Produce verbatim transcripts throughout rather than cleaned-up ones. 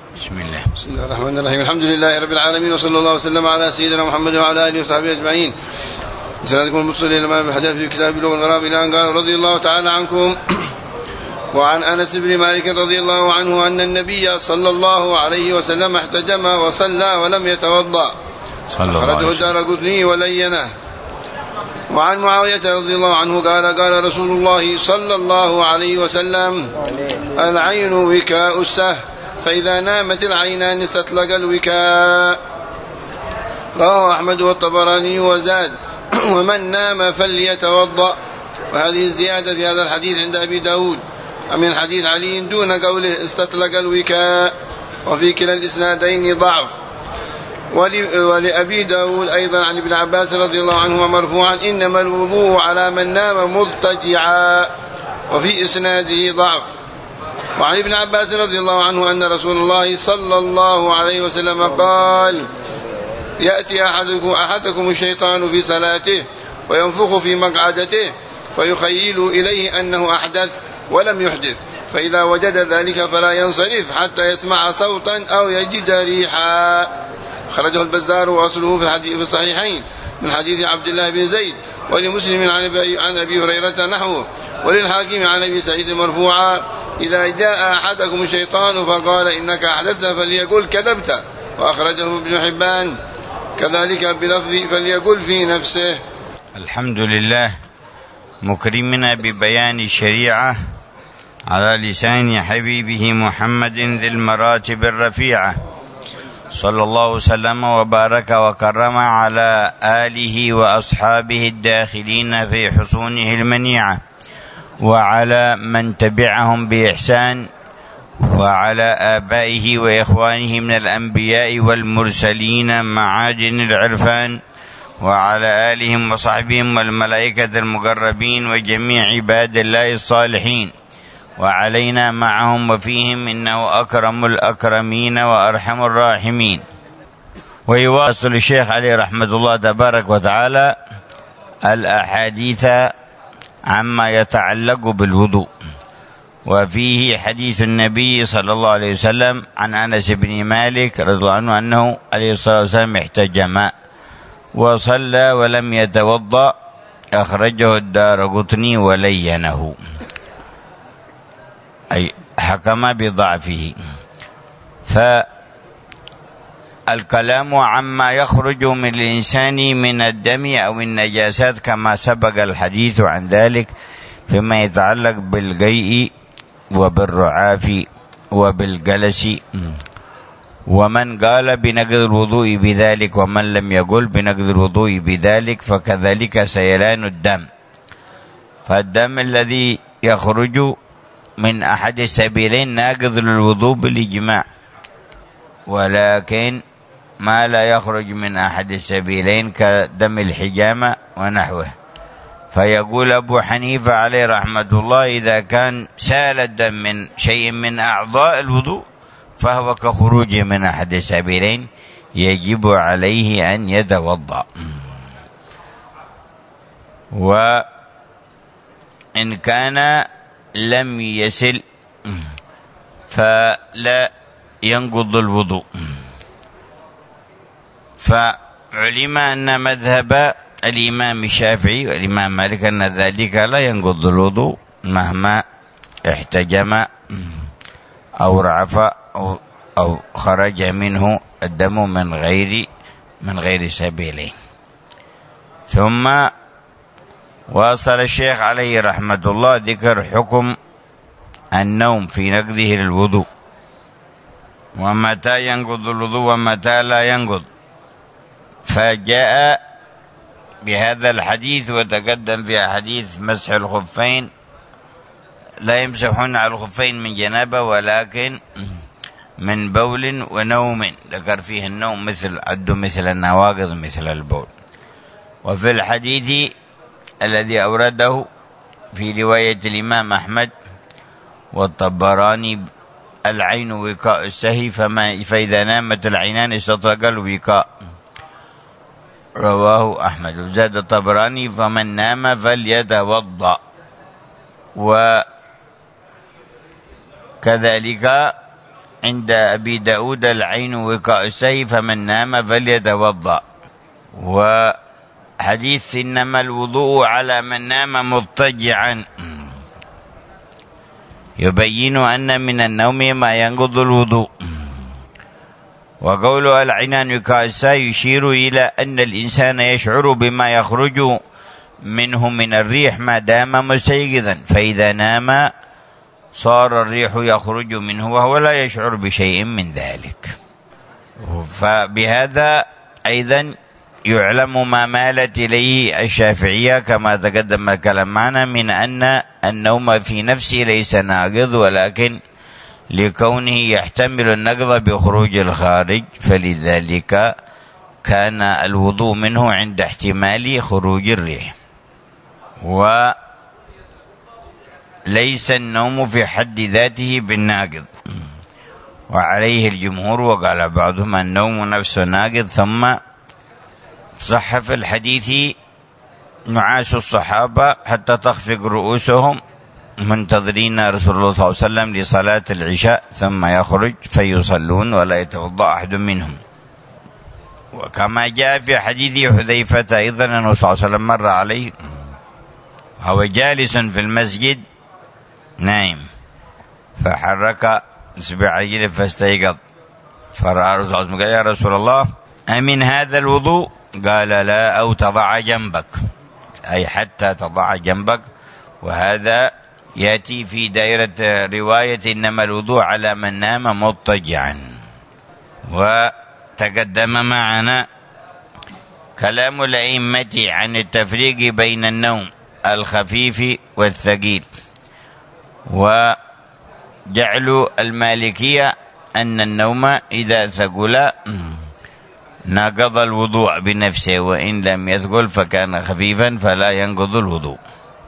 بسم الله. بسم الله الرحمن الرحيم. الحمد لله رب العالمين، وصلى الله وسلم على سيدنا محمد وعلى آله وصحبه أجمعين. سنتكم المصل إلى ما بالحديث في كتاب بلوغ المرام إلى أن قال رضي الله تعالى عنكم وعن أنس بن مالك رضي الله عنه أن النبي صلى الله عليه وسلم احتجم وصلى ولم يتوضأ، أخرجه الدارقطني ولينه. وعن معاوية رضي الله عنه قال قال رسول الله صلى الله عليه وسلم: العين وكاء السه، فإذا نامت العينان استطلق الوكاء. رواه أحمد والطبراني وزاد: ومن نام فليتوضأ. وهذه الزيادة في هذا الحديث عند أبي داود من حديث علي دون قوله استطلق الوكاء، وفي كلا الإسنادين ضعف. ولأبي داود أيضا عن ابن عباس رضي الله عنهما مرفوعا: إنما الوضوء على من نام مضطجعا، وفي إسناده ضعف. وعن ابن عباس رضي الله عنه أن رسول الله صلى الله عليه وسلم قال: يأتي أحدكم, أحدكم الشيطان في صلاته وينفخ في مقعدته فيخيل إليه أنه أحدث ولم يحدث، فإذا وجد ذلك فلا ينصرف حتى يسمع صوتا أو يجد ريحا. خرجه البزار وأصله في الحديث في الصحيحين من حديث عبد الله بن زيد، ولمسلم عن أبي هريرة نحوه، وللحاكم عن أبي سعيد مرفوعا: إذا جاء أحدكم الشيطان فقال إنك أحدثت فليقل كذبت. وأخرجه ابن حبان كذلك بلفظ فليقل في نفسه. الحمد لله مكرمنا ببيان الشريعة على لسان حبيبه محمد ذي المراتب الرفيعة، صلى الله وسلم وبارك وكرم على آله وأصحابه الداخلين في حصونه المنيعة، وعلى من تبعهم بإحسان، وعلى آبائه وإخوانه من الأنبياء والمرسلين معاجن العرفان، وعلى آلهم وصحبهم والملائكة المقربين وجميع عباد الله الصالحين، وعلينا معهم وفيهم، إنه أكرم الأكرمين وأرحم الراحمين. ويواصل الشيخ عليه رحمة الله تبارك وتعالى الأحاديث عما يتعلق بالوضوء، وفيه حديث النبي صلى الله عليه وسلم عن أنس بن مالك رضي الله عنه أنه عليه الصلاة والسلام احتجم وصلى ولم يتوضأ، أخرجه الدارقطني ولينه، أي حكم بضعفه. فالكلام عما يخرج من الإنسان من الدم أو النجاسات كما سبق الحديث عن ذلك فيما يتعلق بالقيء وبالرعاف وبالجلس، ومن قال بنقض الوضوء بذلك ومن لم يقل بنقض الوضوء بذلك، فكذلك سيلان الدم. فالدم الذي يخرج من أحد السبيلين ناقض للوضوء بالإجماع، ولكن ما لا يخرج من أحد السبيلين كدم الحجامة ونحوه، فيقول أبو حنيفة عليه رحمة الله: إذا كان سال الدم من شيء من أعضاء الوضوء فهو كخروج من أحد السبيلين، يجب عليه أن يتوضأ. وإن كان لم يسل فلا ينقض الوضوء. فعلم أن مذهب الإمام الشافعي والإمام مالك أن ذلك لا ينقض الوضوء مهما احتجم أو رعف أو, أو خرج منه الدم من غير من غير سبيله. ثم واصل الشيخ عليه رحمة الله ذكر حكم النوم في نقضه للوضوء، ومتى ينقض الوضوء ومتى لا ينقض. فجاء بهذا الحديث وتقدم في حديث مسح الخفين: لا يمسحون على الخفين من جنابة ولكن من بول ونوم، ذكر فيه النوم مثل عد مثل النواقض مثل البول. وفي الحديث الذي أورده في رواية الإمام أحمد والطبراني: العين وكاء السهي، فما فإذا نامت العينان استطلق الوكاء، رواه أحمد. وزاد الطبراني: فمن نام فليتوضأ. وكذلك عند أبي داود العين وقاء السيف فمن نام فليتوضأ. وحديث إنما الوضوء على من نام مضطجعا يبين أن من النوم ما ينقض الوضوء. وقول العينان وقاء السيف يشير إلى أن الإنسان يشعر بما يخرج منه من الريح ما دام مستيقظا، فإذا نام صار الريح يخرج منه وهو لا يشعر بشيء من ذلك. فبهذا أيضا يعلم ما مالت إليه الشافعية كما تقدم الكلام معنا من أن النوم في نفسه ليس ناقض، ولكن لكونه يحتمل النقض بخروج الخارج، فلذلك كان الوضوء منه عند احتمال خروج الريح. وليس النوم في حد ذاته بالناقض، وعليه الجمهور. وقال بعضهم النوم نفسه ناقض. ثم صح في الحديث نعاس الصحابة حتى تخفق رؤوسهم منتظرين رسول الله صلى الله عليه وسلم لصلاة العشاء، ثم يخرج فيصلون ولا يتوضأ أحد منهم. وكما جاء في حديث حذيفة أيضا أنه صلى الله عليه وسلم مر عليه وهو جالس في المسجد نائم، فحرك إصبع رجله فاستيقظ، فرأى رسول الله قال يا رسول الله أمن هذا الوضوء؟ قال لا، أو تضع جنبك، أي حتى تضع جنبك. وهذا يأتي في دائرة رواية إنما الوضوء على من نام مضطجعا. وتقدم معنا كلام الأئمة عن التفريق بين النوم الخفيف والثقيل، وجعل المالكية أن النوم إذا ثقل نقض الوضوء بنفسه، وإن لم يثقل فكان خفيفا فلا ينقض الوضوء.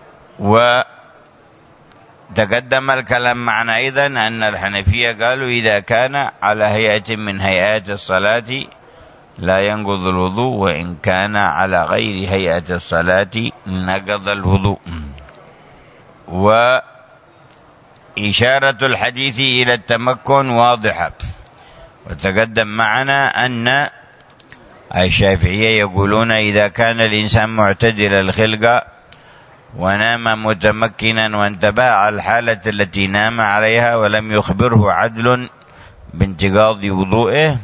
وتقدم الكلام معنا أيضا أن الحنفية قالوا إذا كان على هيئة من هيئات الصلاة لا ينقض الوضوء، وإن كان على غير هيئة الصلاة نقض الوضوء. وإشارة الحديث إلى التمكن واضحة. وتقدم معنا أن الشافعية يقولون إذا كان الإنسان معتدل الخلقة ونام متمكنا وانتبه على الحالة التي نام عليها ولم يخبره عدل بانتقاض وضوئه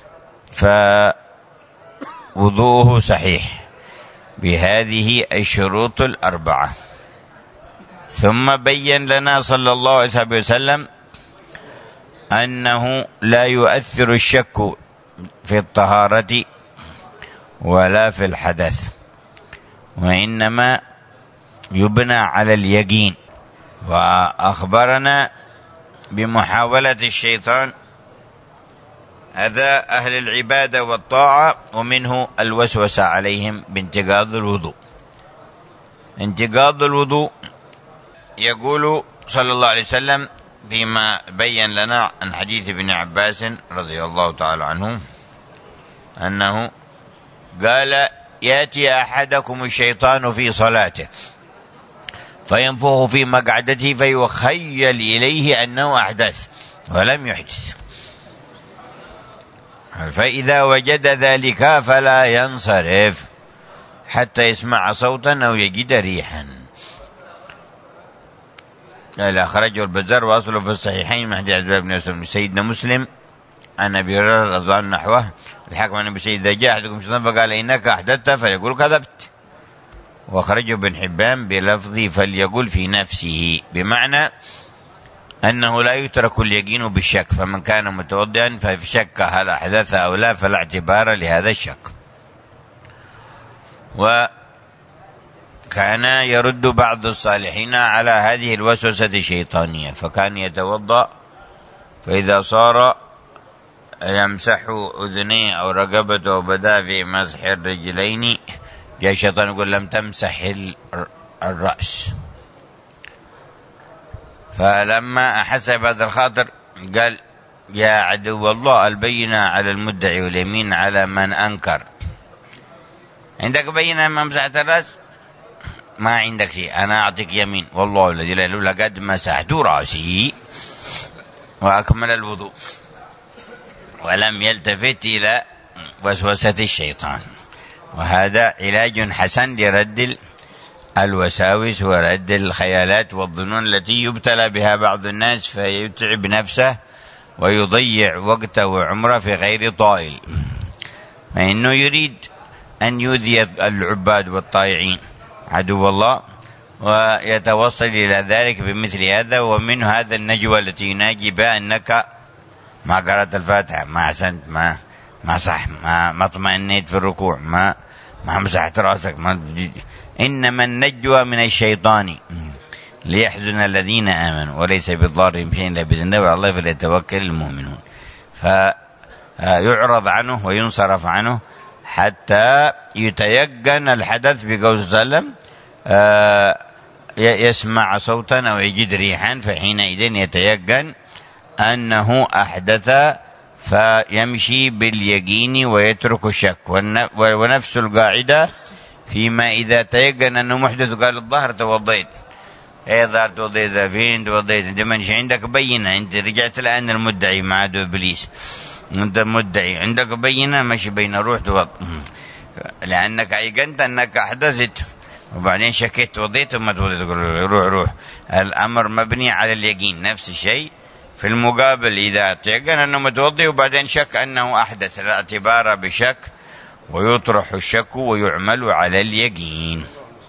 فوضوءه صحيح بهذه الشروط الأربعة. ثم بين لنا صلى الله عليه وسلم أنه لا يؤثر الشك في الطهارة ولا في الحدث، وإنما يبنى على اليقين. وأخبرنا بمحاولة الشيطان أذى أهل العبادة والطاعة، ومنه الوسوسة عليهم بانتقاض الوضوء. انتقاض الوضوء يقول صلى الله عليه وسلم فيما بين لنا عن حديث ابن عباس رضي الله تعالى عنه أنه قال يأتي أحدكم الشيطان في صلاته فينفخ في مقعدته فيخيل إليه أنه أحدث ولم يحدث، فإذا وجد ذلك فلا ينصرف حتى يسمع صوتا أو يجد ريحا. أخرجه البزار وأصله في الصحيحين من حديث عبد الله بن مسعود سيدنا مسلم عن أبي هريرة رضي الله عنه نحوه. الحكم عن أبي سعيد إذا جاء أحدكم الشيطان فقال إنك أحدثت فليقول كذبت. وأخرجه ابن حبان بلفظ فليقول في نفسه، بمعنى أنه لا يترك اليقين بالشك، فمن كان متوضئا ففي شك هل أحدث أو لا فلا اعتبار لهذا الشك. وكان يرد بعض الصالحين على هذه الوسوسة الشيطانية، فكان يتوضأ فإذا صار يمسح أذنيه أو رقبته وبدأ في مسح الرجلين جاء الشيطان يقول لم تمسح الرأس. فلما أحس بهذا الخاطر قال يا عدو الله البينة على المدعي واليمين على من أنكر. عندك بينة ما مسحت الرأس؟ ما عندك شيء، أنا أعطيك يمين والله الذي لا إله إلا هو لقد مسحت رأسي. وأكمل الوضوء ولم يلتفت إلى وسوسة الشيطان. وهذا علاج حسن لرد الوساوس ورد الخيالات والظنون التي يبتلى بها بعض الناس فيتعب نفسه ويضيع وقته وعمره في غير طائل، فإنه يريد أن يؤذي العباد والطائعين عدو الله، ويتوصل إلى ذلك بمثل هذا. ومن هذا النجوى التي يناجي بها أنك ما قرأت الفاتحة، ما أحسنت، ما ما صح، ما ما اطمئنيت في الركوع، ما ما مسحت رأسك، ما إنما النجوى من الشيطان ليحزن الذين آمنوا وليس بالضارهم شيء إلا بإذن الله وعلى الله فليتوكل المؤمنون. فيعرض عنه وينصرف عنه حتى يتيقن الحدث بقول صلى الله عليه وسلم يسمع صوتا أو يجد ريحا، فحينئذ يتيقن أنه أحدث فيمشي باليقين ويترك الشك. ونفس القاعدة فيما إذا تيقن أنه محدث قال الظهر توضيت، ايه ظهر توضيت، فين توضيت، انت منش عندك بينة، انت رجعت الآن المدعي مع عدو إبليس، انت مدعي عندك بينة، ماشي بين روح توض، لأنك أيقنت أنك أحدثت وبعدين شكيت توضيت وما توضيت، روح روح. الأمر مبني على اليقين. نفس الشيء في المقابل إذا تيقن أنه متوضي وبعدين شك أنه أحدث، الاعتبار بشك ويطرح الشك ويعمل على اليقين.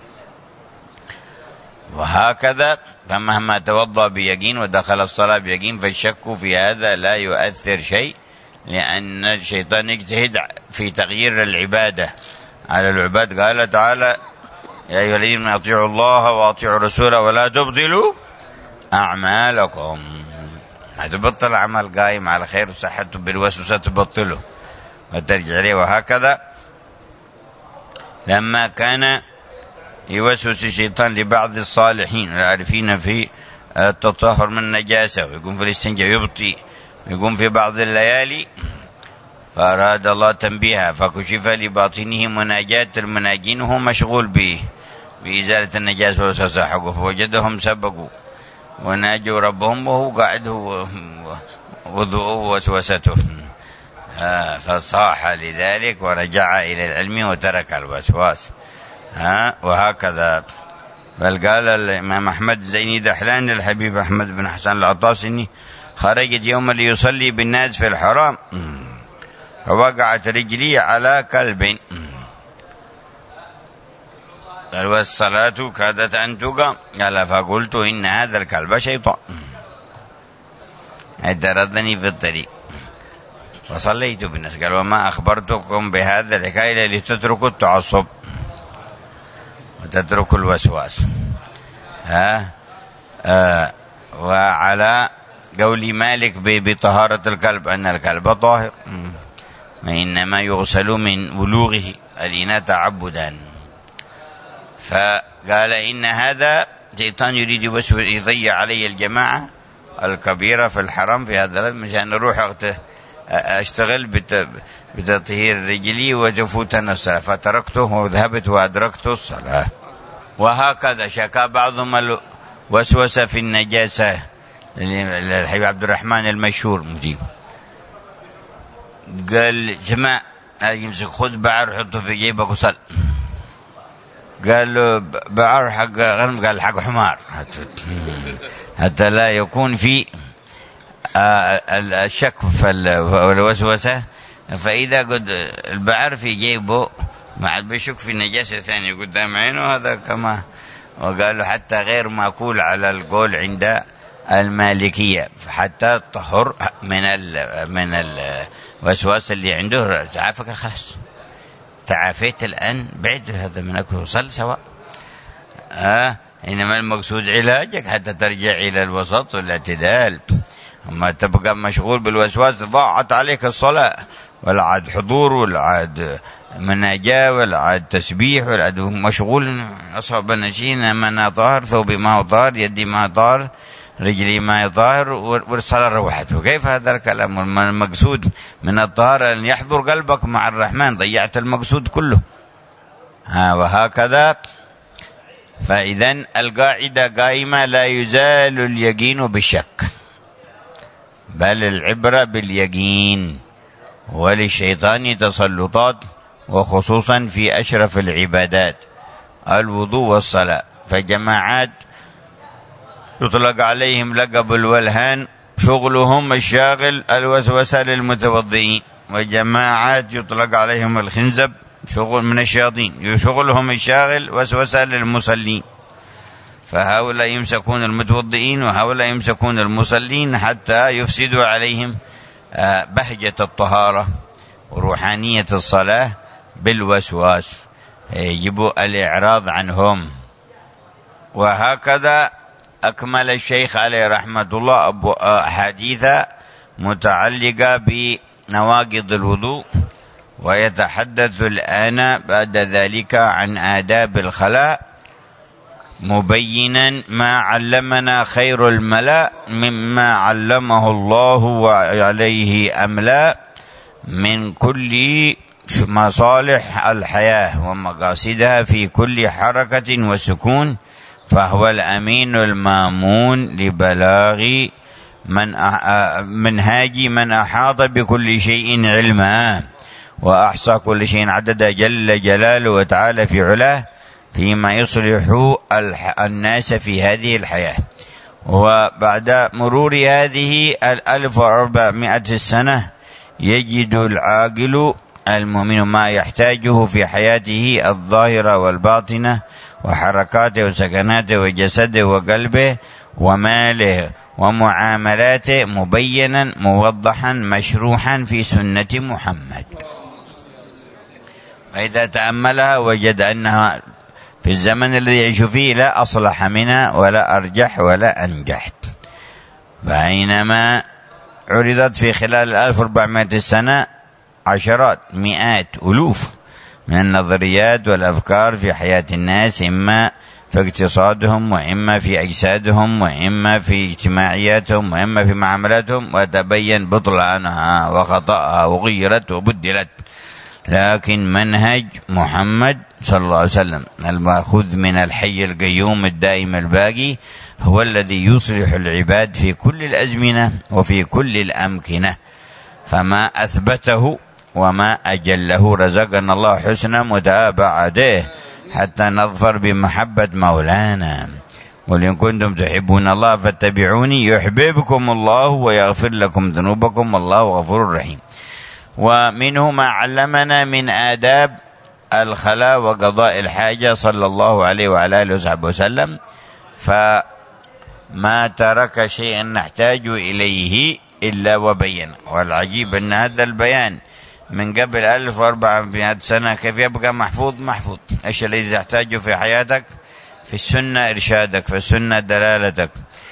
وهكذا فمهما توضأ بيقين ودخل الصلاة بيقين فالشك في هذا لا يؤثر شيء، لأن الشيطان يجتهد في تغيير العبادة على العباد. قال تعالى يا أيها الذين أطيعوا الله وأطيعوا الرسول ولا تبطلوا أعمالكم. هتبطل عمل قائم على خير وصحته بالوسوسة تبطله وترجع عليه. وهكذا لما كان يوسوس الشيطان لبعض الصالحين العارفين في التطهر من النجاسة ويقوم في الاستنجاء يبطي ويقوم في بعض الليالي، فأراد الله تنبيها فكشف لباطنه مناجاة المناجين وهو مشغول به بإزالة النجاسة والوسوسة حقه، فوجدهم سبقوا وناجوا ربهم وهو قاعد وضوءه ووسوسته، فصاح لذلك ورجع إلى العلم وترك الوسواس. ها وهكذا. بل قال الإمام أحمد زيني دحلان الحبيب أحمد بن حسن العطاسي خرجت يوما ليصلي بالناس في الحرام فوقعت رجلي على كلب، قال والصلاة كادت أن تقام، قال فقلت إن هذا الكلب شيطان اعترضني في الطريق وصليت بالناس. قال وما أخبرتكم بهذا الحكاية لتتركوا التعصب وتتركوا الوسواس. ها آه وعلى قول مالك بطهارة الكلب أن الكلب طاهر وإنما يغسل من بلوغه الإناء تعبدا. فقال إن هذا شيطان يريد يضيع علي الجماعة الكبيرة في الحرم في هذا مشان أروح أشتغل بتطهير رجلي وجفوتنا الصلاة، فتركته وذهبت وأدركت الصلاة. وهكذا شكا بعضهم الوسوسة في النجاسة الحبيب عبد الرحمن المشهور مجيب، قال جماعة يمسك خذ بعر حطه في جيبك وصل، قال له بعر حق غنم، قال حق حمار حتى لا يكون في الشك والوسوسة. فإذا قد البعر في جيبه ما بيشك في نجاسة ثانية قدام عينه هذا كما. وقال له حتى غير مأكول على القول عند المالكية، حتى الطهر من ال من الوسواس اللي عنده تعافك خلاص، تعافيت الآن بعد هذا من أكل وصل سواء. آه إنما المقصود علاجك حتى ترجع إلى الوسط والاعتدال. أما تبقى مشغول بالوسواس ضاعت عليك الصلاة، والعاد حضور والعاد مناجاة والعاد تسبيح والعاد مشغول. أصحاب النشين من طاهر ثوبي ما طاهر يدي ما طاهر رجلي ما طاهر والصلاة روحته. كيف هذا الكلام؟ المقصود من الطهارة أن يحضر قلبك مع الرحمن، ضيعت المقصود كله. ها وهكذا. فإذن القاعدة قائمة لا يزال اليقين بالشك، بل العبرة باليقين. وللشيطان تسلطات، وخصوصا في أشرف العبادات الوضوء والصلاة، فجماعات يطلق عليهم لقب الولهان شغلهم الشاغل الوسوسة للمتوضئين، وجماعات يطلق عليهم الخنزب شغل من الشياطين شغلهم الشاغل وسوسة للمصلين، فهؤلاء يمسكون المتوضئين وهؤلاء يمسكون المصلين حتى يفسدوا عليهم بهجة الطهارة وروحانية الصلاة بالوسواس، يجب الإعراض عنهم. وهكذا أكمل الشيخ عليه رحمة الله حديثا متعلقة بنواقض الوضوء، ويتحدث الآن بعد ذلك عن آداب الخلاء، مبينا ما علمنا خير الملا مما علمه الله وعليه أملا من كل مصالح الحياة ومقاصدها في كل حركة وسكون، فهو الأمين المامون لبلاغ من منهاج من أحاط بكل شيء علما وأحصى كل شيء عددا جل جلاله وتعالى في علاه، فيما يصلح الناس في هذه الحياة. وبعد مرور هذه الألف وأربعمائة سنة يجد العاقل المؤمن ما يحتاجه في حياته الظاهرة والباطنة وحركاته وسكناته وجسده وقلبه وماله ومعاملاته مبينا موضحا مشروحا في سنة محمد. وإذا تأملها وجد أنها في الزمن الذي يعيش فيه لا أصلح منها ولا أرجح ولا أنجح. فأينما عرضت في خلال الألف وأربعمائة سنة عشرات مئات ألوف من النظريات والأفكار في حياة الناس، إما في اقتصادهم وإما في أجسادهم وإما في اجتماعياتهم وإما في معاملاتهم، وتبين بطلانها وخطأها وغيرت وبدلت. لكن منهج محمد صلى الله عليه وسلم المأخوذ من الحي القيوم الدائم الباقي هو الذي يصلح العباد في كل الأزمنة وفي كل الأمكنة، فما أثبته وما أجله. رزقنا الله حسن متابعته حتى نظفر بمحبة مولانا. قل إن كنتم تحبون الله فاتبعوني يحببكم الله ويغفر لكم ذنوبكم والله غفور رحيم. ومنه ما علمنا من آداب الخلاء وقضاء الحاجة صلى الله عليه وعلى آله وصحبه وسلم، فما ترك شيئا نحتاج إليه إلا وبين. والعجيب أن هذا البيان من قبل ألف وأربعمائة سنة كيف يبقى محفوظ محفوظ. إيش الذي تحتاجه في حياتك؟ في السنة إرشادك، في السنة دلالتك،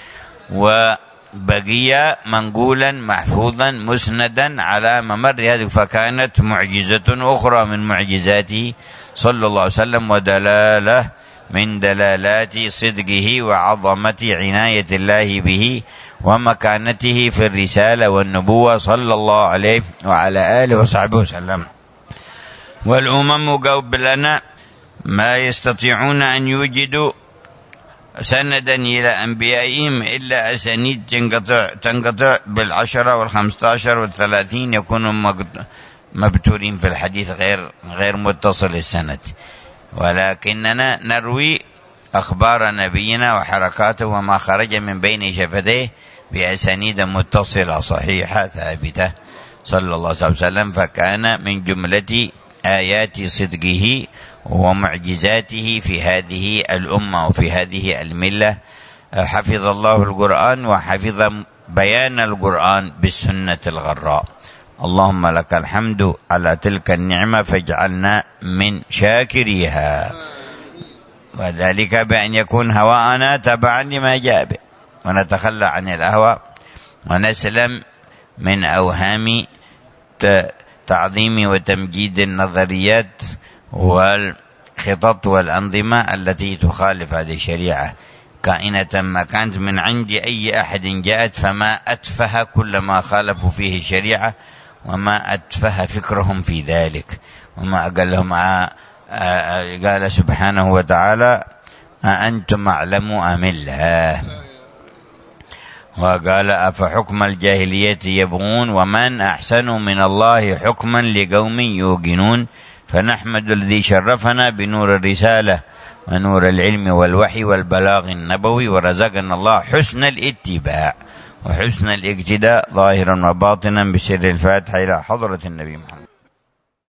وبقي منقولا محفوظا مسندا على ممر هذه. فكانت معجزة أخرى من معجزاته صلى الله عليه وسلم، ودلالة من دلالات صدقه وعظمة عناية الله به ومكانته في الرسالة والنبوة صلى الله عليه وعلى آله وصحبه وسلم. والأمم قبلنا ما يستطيعون أن يوجدوا سندا إلى أنبيائهم إلا أسانيد تنقطع, تنقطع بالعشرة والخمسة عشر والثلاثين، يكونوا مبتورين في الحديث غير, غير متصل السند. ولكننا نروي أخبار نبينا وحركاته وما خرج من بين شفتيه بأسانيد متصلة صحيحة ثابتة صلى الله عليه وسلم. فكان من جملة آيات صدقه ومعجزاته في هذه الأمة وفي هذه الملة. حفظ الله القرآن وحفظ بيان القرآن بالسنة الغراء. اللهم لك الحمد على تلك النعمة فاجعلنا من شاكريها، وذلك بأن يكون هواءنا تبعا لما جاء به، ونتخلى عن الأهواء، ونسلم من أوهام تعظيم وتمجيد النظريات والخطط والأنظمة التي تخالف هذه الشريعة، كائنة ما كانت من عند أي أحد جاءت، فما أتفه كل ما خالفوا فيه الشريعة وما أتفه فكرهم في ذلك وما أقلهم. قال سبحانه وتعالى: أأنتم أعلم أم الله. وقال أفحكم الجاهلية يبغون ومن أحسن من الله حكما لقوم يوقنون. فنحمد الذي شرفنا بنور الرسالة ونور العلم والوحي والبلاغ النبوي، ورزقنا الله حسن الاتباع وحسن الاقتداء ظاهرا وباطنا بسر الفاتحة إلى حضرة النبي محمد.